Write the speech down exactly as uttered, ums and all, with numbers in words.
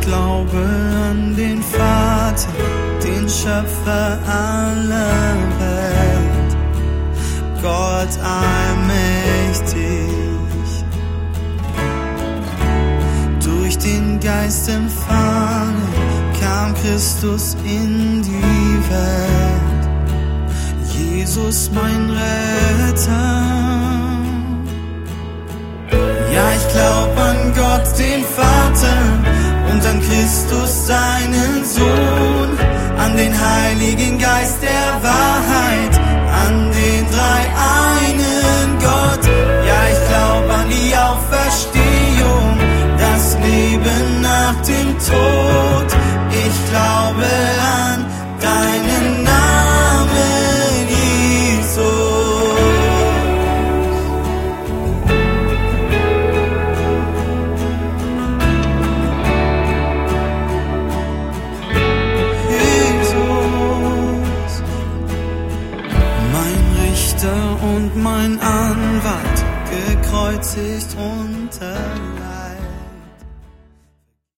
glaube an den Vater, den Schöpfer aller Welt, Gott allmächtig. Durch den Geist empfangen kam Christus in die Welt, Jesus mein Retter. Ja, ich glaub an Gott, den Vater, und an Christus, seinen Sohn, an den Heiligen Geist der Wahrheit, an den dreieinen Gott. Ja, ich glaub an die Auferstehung, das Leben nach dem Tod. Ich glaube an deinen Namen, Jesus. Und mein Anwalt, gekreuzigt unter Leid.